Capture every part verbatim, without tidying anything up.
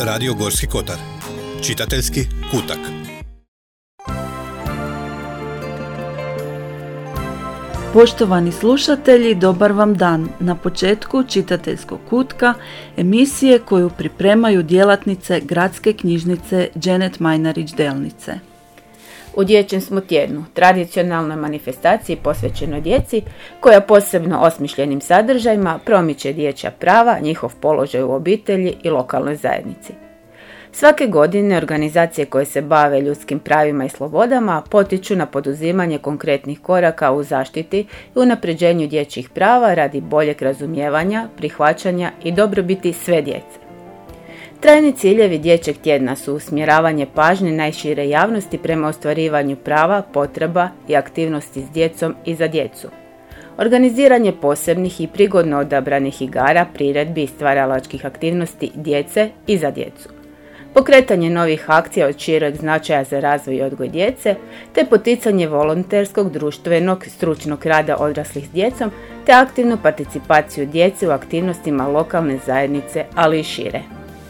Radio Gorski kotar. Čitateljski kutak. Poštovani slušatelji, dobar vam dan. Na početku čitateljskog kutka, emisije koju pripremaju djelatnice Gradske knjižnice Dženet Majnarić Delnice. U dječjem smo tjednu, tradicionalnoj manifestaciji posvećenoj djeci, koja posebno osmišljenim sadržajima promiče dječja prava, njihov položaj u obitelji i lokalnoj zajednici. Svake godine organizacije koje se bave ljudskim pravima i slobodama potiču na poduzimanje konkretnih koraka u zaštiti i unapređenju dječjih prava radi boljeg razumijevanja, prihvaćanja i dobrobiti sve djece. Trajni ciljevi dječjeg tjedna su usmjeravanje pažnje najšire javnosti prema ostvarivanju prava, potreba i aktivnosti s djecom i za djecu. Organiziranje posebnih i prigodno odabranih igara, priredbi i stvaralačkih aktivnosti djece i za djecu. Pokretanje novih akcija od šireg značaja za razvoj i odgoj djece, te poticanje volonterskog, društvenog, stručnog rada odraslih s djecom, te aktivnu participaciju djece u aktivnostima lokalne zajednice, ali i šire.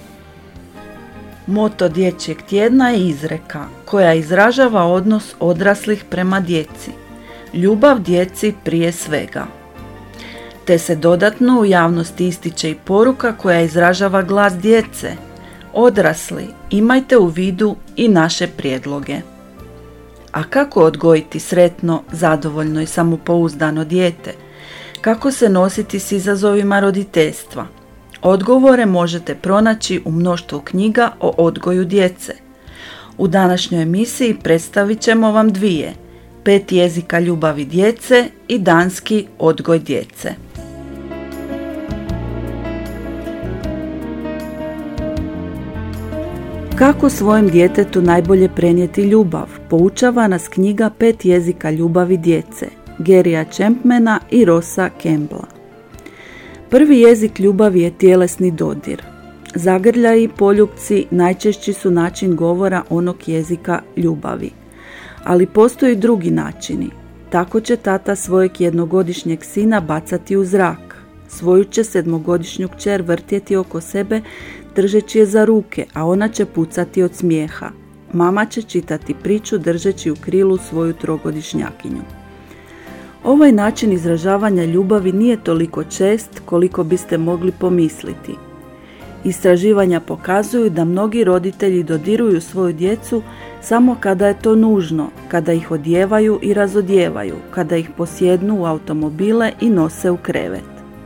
Moto dječjeg tjedna je izreka koja izražava odnos odraslih prema djeci. Ljubav djeci prije svega. Te se dodatno u javnosti ističe i poruka koja izražava glas djece. Odrasli, imajte u vidu i naše prijedloge. A kako odgojiti sretno, zadovoljno i samopouzdano dijete? Kako se nositi s izazovima roditeljstva? Odgovore možete pronaći u mnoštvu knjiga o odgoju djece. U današnjoj emisiji predstavit ćemo vam dvije: Pet jezika ljubavi djece i Danski odgoj djece. Kako svojem djetetu najbolje prenijeti ljubav, poučava nas knjiga Pet jezika ljubavi djece, Garyja Chapmana i Rossa Campbella. Prvi jezik ljubavi je tjelesni dodir. Zagrljaji i poljupci najčešći su način govora onog jezika ljubavi. Ali postoji drugi načini. Tako će tata svojeg jednogodišnjeg sina bacati u zrak. Svoju će sedmogodišnju kćer vrtjeti oko sebe držeći je za ruke, a ona će pucati od smijeha. Mama će čitati priču držeći u krilu svoju trogodišnjakinju. Ovaj način izražavanja ljubavi nije toliko čest koliko biste mogli pomisliti. Istraživanja pokazuju da mnogi roditelji dodiruju svoju djecu samo kada je to nužno, kada ih odjevaju i razodjevaju, kada ih posjednu u automobile i nose u krevet.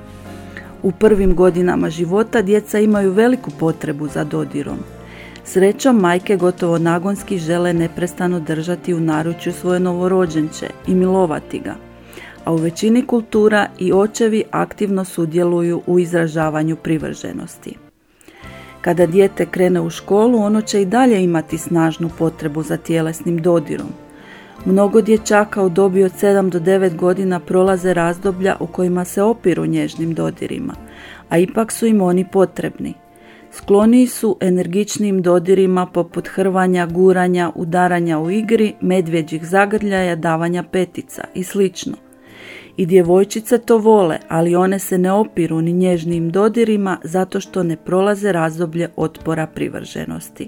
U prvim godinama života djeca imaju veliku potrebu za dodirom. Srećom, majke gotovo nagonski žele neprestano držati u naručju svoje novorođenče i milovati ga, a u većini kultura i očevi aktivno sudjeluju u izražavanju privrženosti. Kada dijete krene u školu, ono će i dalje imati snažnu potrebu za tjelesnim dodirom. Mnogo dječaka u dobi od sedam do devet godina prolaze razdoblja u kojima se opiru nježnim dodirima, a ipak su im oni potrebni. Skloniji su energičnim dodirima poput hrvanja, guranja, udaranja u igri, medvjeđih zagrljaja, davanja petica i slično. I djevojčice to vole, ali one se ne opiru ni nježnim dodirima zato što ne prolaze razdoblje otpora privrženosti.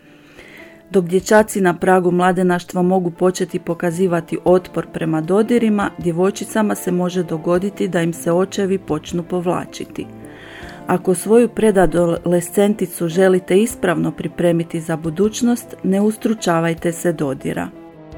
Dok dječaci na pragu mladenaštva mogu početi pokazivati otpor prema dodirima, djevojčicama se može dogoditi da im se očevi počnu povlačiti. Ako svoju predadolescenticu želite ispravno pripremiti za budućnost, ne ustručavajte se dodira.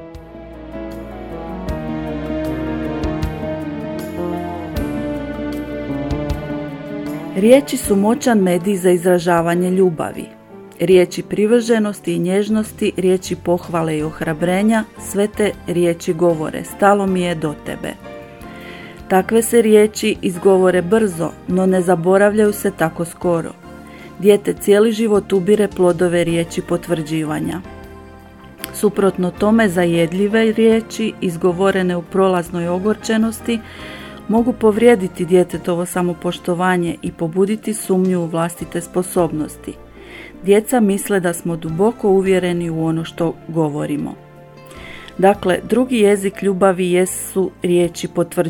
Riječi su moćan medij za izražavanje ljubavi. Riječi privrženosti i nježnosti, riječi pohvale i ohrabrenja, sve te riječi govore: stalo mi je do tebe. Takve se riječi izgovore brzo, no ne zaboravljaju se tako skoro. Dijete cijeli život ubire plodove riječi potvrđivanja. Suprotno tome, zajedljive riječi izgovorene u prolaznoj ogorčenosti mogu povrijediti djetetovo samopoštovanje i pobuditi sumnju u vlastite sposobnosti. Djeca misle da smo duboko uvjereni u ono što govorimo. Dakle, drugi jezik ljubavi jesu riječi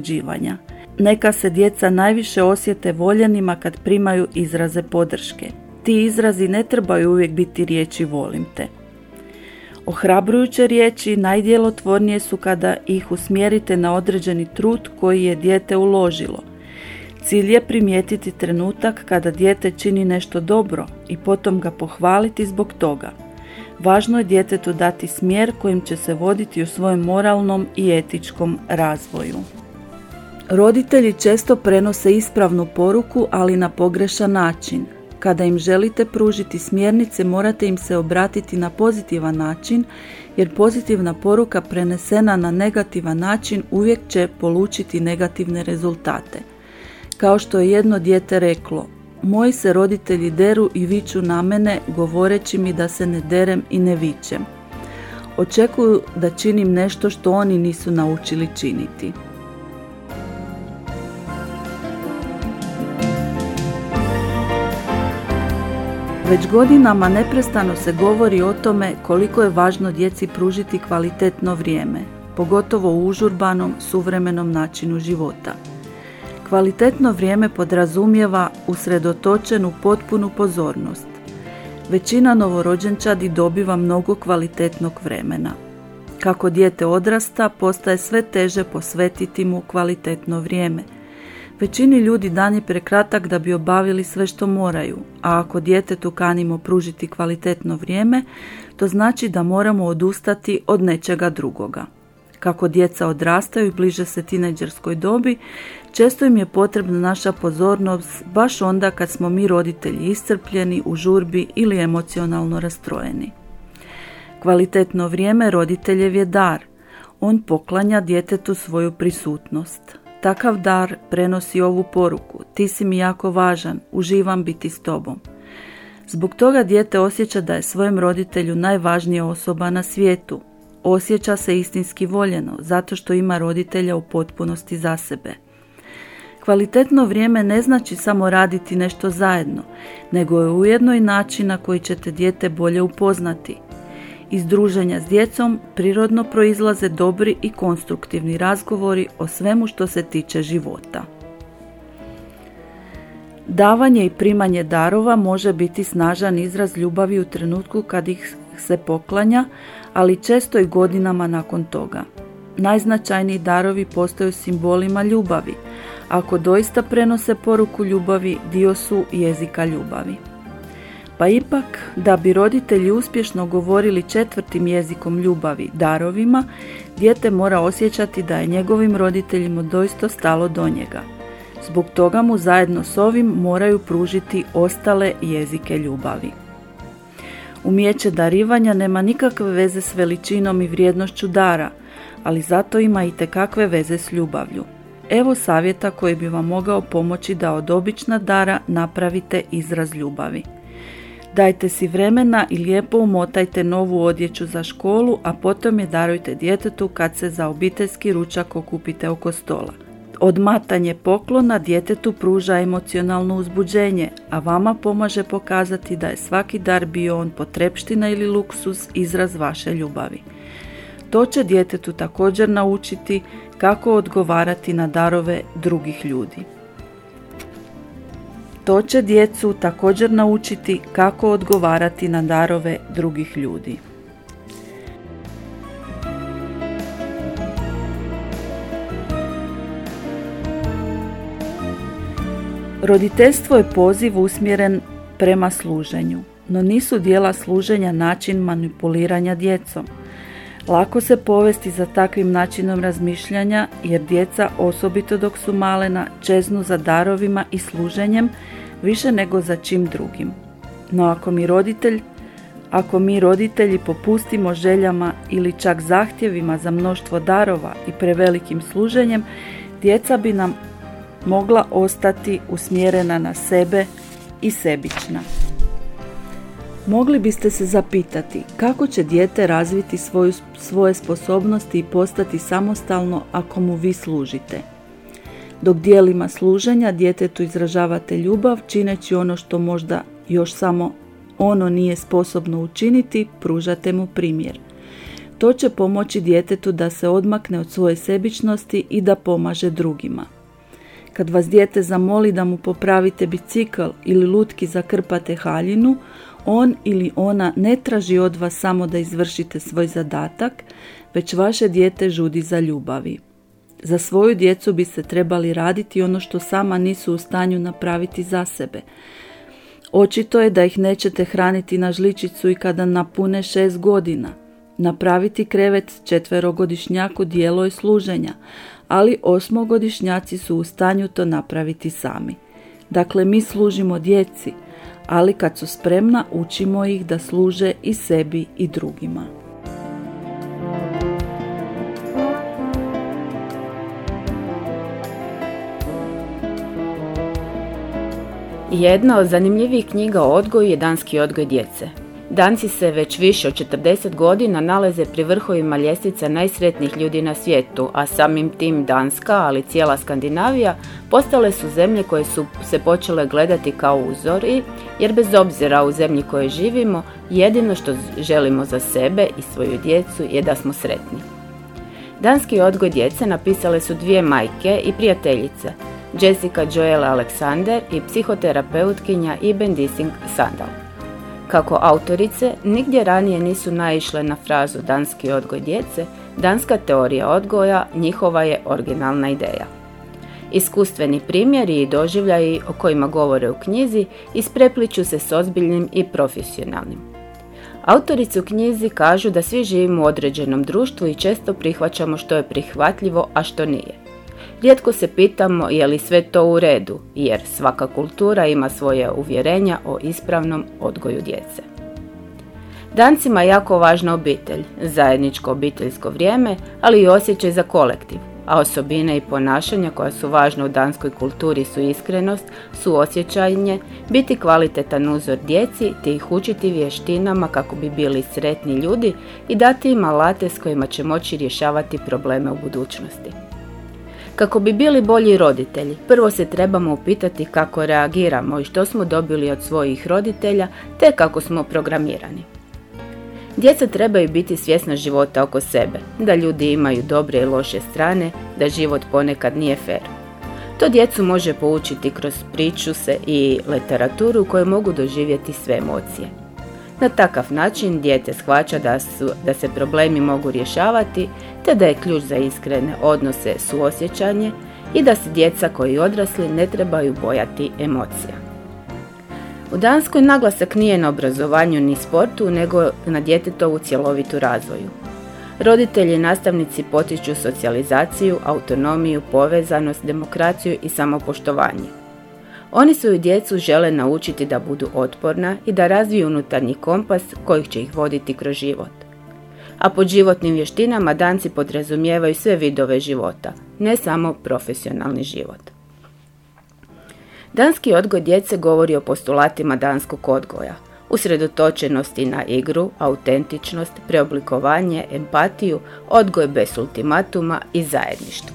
potvrđivanja. Neka se djeca najviše osjete voljenima kad primaju izraze podrške. Ti izrazi ne trebaju uvijek biti riječi volim te. Ohrabrujuće riječi najdjelotvornije su kada ih usmjerite na određeni trud koji je dijete uložilo. Cilj je primijetiti trenutak kada dijete čini nešto dobro i potom ga pohvaliti zbog toga. Važno je djetetu dati smjer kojim će se voditi u svojem moralnom i etičkom razvoju. Roditelji često prenose ispravnu poruku, ali na pogrešan način. Kada im želite pružiti smjernice, morate im se obratiti na pozitivan način, jer pozitivna poruka prenesena na negativan način uvijek će polučiti negativne rezultate. Kao što je jedno dijete reklo, moji se roditelji deru i viču na mene, govoreći mi da se ne derem i ne vičem. Očekuju da činim nešto što oni nisu naučili činiti. Već godinama neprestano se govori o tome koliko je važno djeci pružiti kvalitetno vrijeme, pogotovo u užurbanom, suvremenom načinu života. Kvalitetno vrijeme podrazumijeva usredotočenu potpunu pozornost. Većina novorođenčadi dobiva mnogo kvalitetnog vremena. Kako dijete odrasta, postaje sve teže posvetiti mu kvalitetno vrijeme. Većini ljudi dan je prekratak da bi obavili sve što moraju, a ako djetetu kanimo pružiti kvalitetno vrijeme, to znači da moramo odustati od nečega drugoga. Kako djeca odrastaju i bliže se tinejdžerskoj dobi, često im je potrebna naša pozornost baš onda kad smo mi roditelji iscrpljeni, u žurbi ili emocionalno rastrojeni. Kvalitetno vrijeme roditeljev je dar. On poklanja djetetu svoju prisutnost. Takav dar prenosi ovu poruku: ti si mi jako važan, uživam biti s tobom. Zbog toga dijete osjeća da je svojem roditelju najvažnija osoba na svijetu. Osjeća se istinski voljeno zato što ima roditelja u potpunosti za sebe. Kvalitetno vrijeme ne znači samo raditi nešto zajedno, nego je ujedno i način na koji ćete dijete bolje upoznati. Iz druženja s djecom prirodno proizlaze dobri i konstruktivni razgovori o svemu što se tiče života. Davanje i primanje darova može biti snažan izraz ljubavi u trenutku kad ih se poklanja, ali često i godinama nakon toga. Najznačajniji darovi postaju simbolima ljubavi. Ako doista prenose poruku ljubavi, dio su jezika ljubavi. Pa ipak, da bi roditelji uspješno govorili četvrtim jezikom ljubavi, darovima, dijete mora osjećati da je njegovim roditeljima doista stalo do njega. Zbog toga mu zajedno s ovim moraju pružiti ostale jezike ljubavi. Umijeće darivanja nema nikakve veze s veličinom i vrijednošću dara, ali zato ima itekakve veze s ljubavlju. Evo savjeta koji bi vam mogao pomoći da od obična dara napravite izraz ljubavi. Dajte si vremena i lijepo umotajte novu odjeću za školu, a potom je darujte djetetu kad se za obiteljski ručak okupite oko stola. Odmatanje poklona djetetu pruža emocionalno uzbuđenje, a vama pomaže pokazati da je svaki dar, bio on potrepština ili luksuz, izraz vaše ljubavi. To će djetetu također naučiti kako odgovarati na darove drugih ljudi. To će djecu također naučiti kako odgovarati na darove drugih ljudi. Roditeljstvo je poziv usmjeren prema služenju, no nisu djela služenja način manipuliranja djecom. Lako se povesti za takvim načinom razmišljanja, jer djeca, osobito dok su malena, čeznu za darovima i služenjem više nego za čim drugim. No ako mi roditelj, ako mi roditelji popustimo željama ili čak zahtjevima za mnoštvo darova i prevelikim služenjem, djeca bi nam mogla ostati usmjerena na sebe i sebična. Mogli biste se zapitati kako će dijete razviti svoju, svoje sposobnosti i postati samostalno ako mu vi služite. Dok dijelima služenja djetetu izražavate ljubav, čineći ono što možda još samo ono nije sposobno učiniti, pružate mu primjer. To će pomoći djetetu da se odmakne od svoje sebičnosti i da pomaže drugima. Kad vas dijete zamoli da mu popravite bicikl ili lutki zakrpate haljinu, on ili ona ne traži od vas samo da izvršite svoj zadatak, već vaše dijete žudi za ljubavi. Za svoju djecu biste trebali raditi ono što sama nisu u stanju napraviti za sebe. Očito je da ih nećete hraniti na žličicu i kada napune šest godina. Napraviti krevet četverogodišnjaku djelo je služenja, ali osmogodišnjaci su u stanju to napraviti sami. Dakle, mi služimo djeci, ali kad su spremna učimo ih da služe i sebi i drugima. Jedna od zanimljivih knjiga o odgoju je Danski odgoj djece. Danci se već više od četrdeset godina nalaze pri vrhovima ljestvica najsretnijih ljudi na svijetu, a samim tim Danska, ali cijela Skandinavija, postale su zemlje koje su se počele gledati kao uzori, jer bez obzira u zemlji koje živimo, jedino što želimo za sebe i svoju djecu je da smo sretni. Danski odgoj djece napisale su dvije majke i prijateljice, Jessica Joelle Alexander i psihoterapeutkinja Iben Dissing Sandal. Kako autorice nigdje ranije nisu naišle na frazu danski odgoj djece, danska teorija odgoja njihova je originalna ideja. Iskustveni primjeri i doživljaji o kojima govore u knjizi isprepliču se s ozbiljnim i profesionalnim. Autorice u knjizi kažu da svi živimo u određenom društvu i često prihvaćamo što je prihvatljivo, a što nije. Rijetko se pitamo je li sve to u redu, jer svaka kultura ima svoje uvjerenja o ispravnom odgoju djece. Dancima je jako važna obitelj, zajedničko obiteljsko vrijeme, ali i osjećaj za kolektiv, a osobine i ponašanja koja su važne u danskoj kulturi su iskrenost, suosjećanje, biti kvalitetan uzor djeci te ih učiti vještinama kako bi bili sretni ljudi i dati im alate s kojima će moći rješavati probleme u budućnosti. Kako bi bili bolji roditelji, prvo se trebamo upitati kako reagiramo i što smo dobili od svojih roditelja, te kako smo programirani. Djeca trebaju biti svjesna života oko sebe, da ljudi imaju dobre i loše strane, da život ponekad nije fer. To djecu može poučiti kroz pričuse i literaturu koje mogu doživjeti sve emocije. Na takav način dijete shvaća da, su, da se problemi mogu rješavati, te da je ključ za iskrene odnose suosjećanje i da se djeca koji odrasli ne trebaju bojati emocija. U Danskoj naglasak nije na obrazovanju ni sportu, nego na djetetovu cjelovitu razvoju. Roditelji i nastavnici potiču socijalizaciju, autonomiju, povezanost, demokraciju i samopoštovanje. Oni svoju djecu žele naučiti da budu otporna i da razviju unutarnji kompas koji će ih voditi kroz život. A pod životnim vještinama Danci podrazumijevaju sve vidove života, ne samo profesionalni život. Danski odgoj djece govori o postulatima danskog odgoja, usredotočenosti na igru, autentičnost, preoblikovanje, empatiju, odgoj bez ultimatuma i zajedništvo.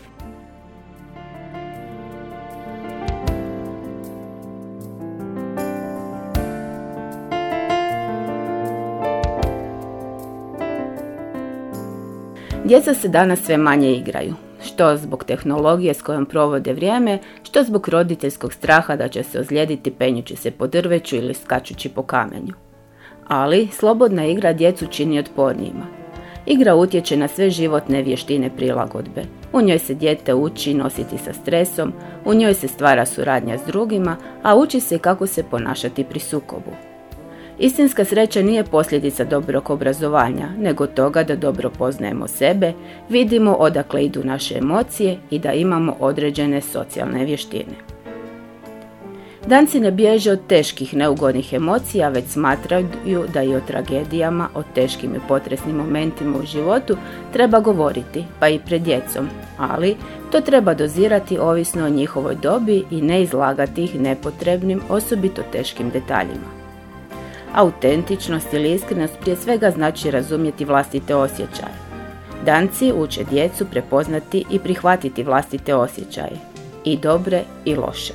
Djeca se danas sve manje igraju, što zbog tehnologije s kojom provode vrijeme, što zbog roditeljskog straha da će se ozlijediti penjući se po drveću ili skačući po kamenju. Ali slobodna igra djecu čini otpornijima. Igra utječe na sve životne vještine prilagodbe. U njoj se dijete uči nositi sa stresom, u njoj se stvara suradnja s drugima, a uči se kako se ponašati pri sukobu. Istinska sreća nije posljedica dobrog obrazovanja, nego toga da dobro poznajemo sebe, vidimo odakle idu naše emocije i da imamo određene socijalne vještine. Danci ne bježe od teških, neugodnih emocija, već smatraju da i o tragedijama, o teškim i potresnim momentima u životu treba govoriti, pa i pred djecom, ali to treba dozirati ovisno o njihovoj dobi i ne izlagati ih nepotrebnim, osobito teškim detaljima. Autentičnost ili iskrenost prije svega znači razumjeti vlastite osjećaje. Danci uče djecu prepoznati i prihvatiti vlastite osjećaje, i dobre i loše.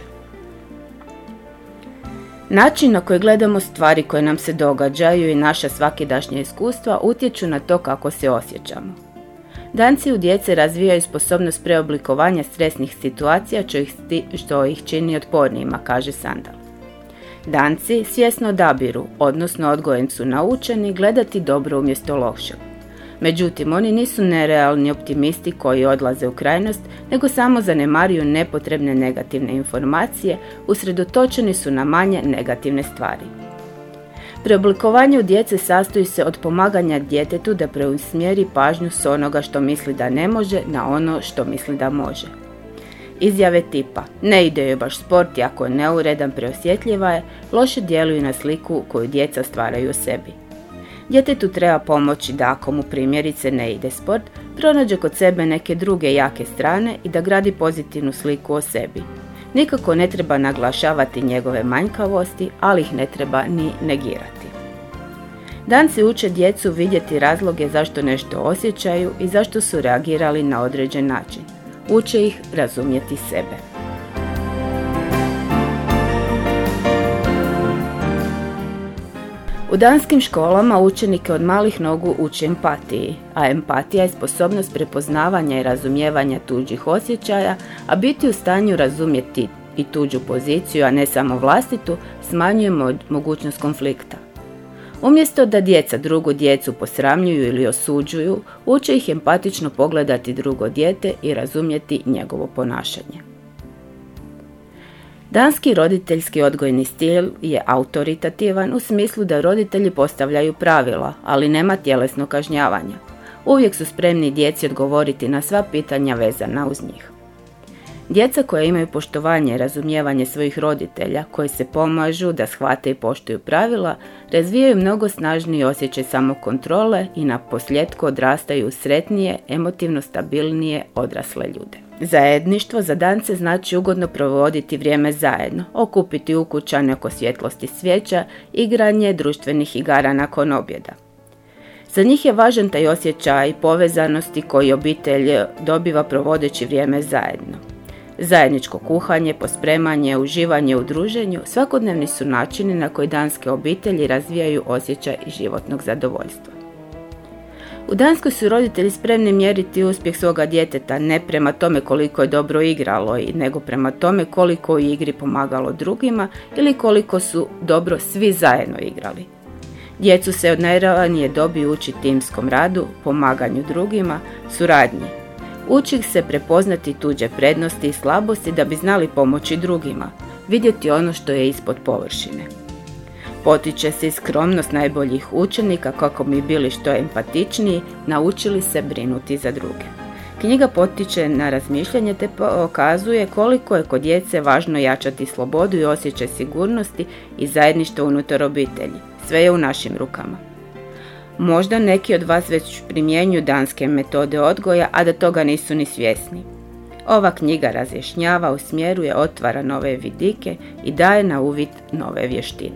Način na koji gledamo stvari koje nam se događaju i naša svakidašnja iskustva utječu na to kako se osjećamo. Danci u djece razvijaju sposobnost preoblikovanja stresnih situacija što ih čini otpornijima, kaže Sandel. Danci svjesno odabiru, odnosno odgojem su naučeni gledati dobro umjesto lošeg. Međutim, oni nisu nerealni optimisti koji odlaze u krajnost, nego samo zanemaruju nepotrebne negativne informacije, usredotočeni su na manje negativne stvari. Preoblikovanje u djece sastoji se od pomaganja djetetu da preusmjeri pažnju s onoga što misli da ne može na ono što misli da može. Izjave tipa "ne ide joj baš sport i ako je neuredan, preosjetljiva je" loše djeluju na sliku koju djeca stvaraju o sebi. Djetetu treba pomoći da ako mu primjerice ne ide sport, pronađe kod sebe neke druge jake strane i da gradi pozitivnu sliku o sebi. Nikako ne treba naglašavati njegove manjkavosti, ali ih ne treba ni negirati. Danci uče djecu vidjeti razloge zašto nešto osjećaju i zašto su reagirali na određen način. Uče ih razumjeti sebe. U danskim školama učenike od malih nogu uče empatiji, a empatija je sposobnost prepoznavanja i razumijevanja tuđih osjećaja, a biti u stanju razumjeti i tuđu poziciju, a ne samo vlastitu, smanjuje mogućnost konflikta. Umjesto da djeca drugu djecu posramljuju ili osuđuju, uče ih empatično pogledati drugo dijete i razumjeti njegovo ponašanje. Danski roditeljski odgojni stil je autoritativan u smislu da roditelji postavljaju pravila, ali nema tjelesno kažnjavanja. Uvijek su spremni djeci odgovoriti na sva pitanja vezana uz njih. Djeca koja imaju poštovanje i razumijevanje svojih roditelja, koji se pomažu da shvate i poštuju pravila, razvijaju mnogo snažniji osjećaj samokontrole i na posljetku odrastaju sretnije, emotivno stabilnije odrasle ljude. Zajedništvo za Dance znači ugodno provoditi vrijeme zajedno, okupiti ukućane oko svjetlosti svijeća, igranje društvenih igara nakon objeda. Za njih je važan taj osjećaj povezanosti koji obitelj dobiva provodeći vrijeme zajedno. Zajedničko kuhanje, pospremanje, uživanje u druženju svakodnevni su načini na koji danske obitelji razvijaju osjećaj životnog zadovoljstva. U Danskoj su roditelji spremni mjeriti uspjeh svoga djeteta ne prema tome koliko je dobro igralo, nego prema tome koliko u igri pomagalo drugima ili koliko su dobro svi zajedno igrali. Djecu se od najranije dobi uči timskom radu, pomaganju drugima, suradnji. Uči ih se prepoznati tuđe prednosti i slabosti da bi znali pomoći drugima, vidjeti ono što je ispod površine. Potiče se i skromnost najboljih učenika kako bi bili što empatičniji, naučili se brinuti za druge. Knjiga potiče na razmišljanje te pokazuje koliko je kod djece važno jačati slobodu i osjećaj sigurnosti i zajedništvo unutar obitelji. Sve je u našim rukama. Možda neki od vas već primjenjuju danske metode odgoja, a da toga nisu ni svjesni. Ova knjiga razjašnjava, usmjeruje, otvara nove vidike i daje na uvid nove vještine.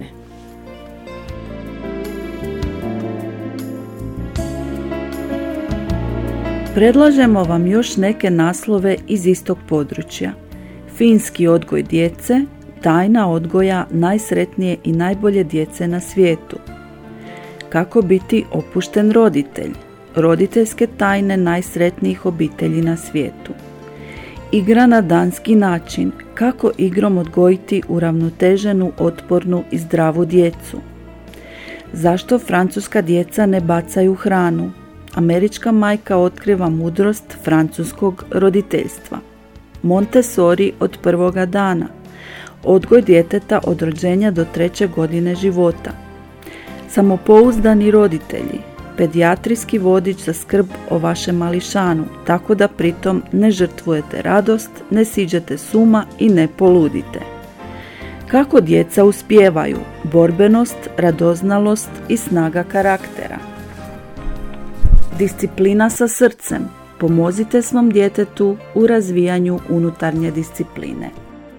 Predlažemo vam još neke naslove iz istog područja. Finski odgoj djece, tajna odgoja najsretnije i najbolje djece na svijetu. Kako biti opušten roditelj, roditeljske tajne najsretnijih obitelji na svijetu. Igra na danski način, kako igrom odgojiti uravnoteženu, otpornu i zdravu djecu. Zašto francuska djeca ne bacaju hranu? Američka majka otkriva mudrost francuskog roditeljstva. Montessori od prvoga dana. Odgoj djeteta od rođenja do treće godine života. Samopouzdani roditelji. Pedijatrijski vodič za skrb o vašem mališanu, tako da pritom ne žrtvujete radost, ne siđete s uma i ne poludite. Kako djeca uspijevaju? Borbenost, radoznalost i snaga karaktera. Disciplina sa srcem. Pomozite svom djetetu u razvijanju unutarnje discipline.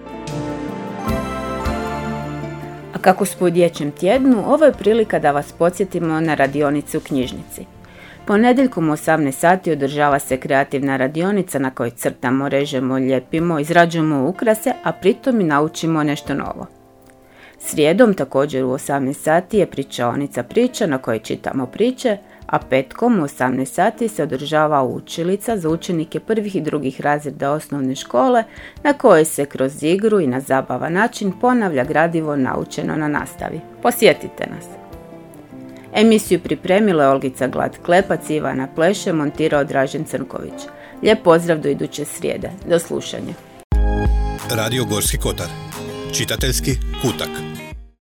A kako smo u dječjem tjednu, ovo je prilika da vas podsjetimo na radionice u knjižnici. Ponedjeljkom u osamnaest sati održava se kreativna radionica na kojoj crtamo, režemo, lijepimo, izrađujemo ukrase, a pritom i naučimo nešto novo. Srijedom također u osamnaest sati je pričaonica priča na kojoj čitamo priče, a petkom u osamnaest sati se održava učilica za učenike prvih i drugih razreda osnovne škole na kojoj se kroz igru i na zabavan način ponavlja gradivo naučeno na nastavi. Posjetite nas! Emisiju pripremila je Olgica Glad-Klepac, Ivana Pleše, montirao Dražen Crnković. Lijep pozdrav do iduće srijede. Do slušanja. Radio Gorski kotar. Čitateljski kutak.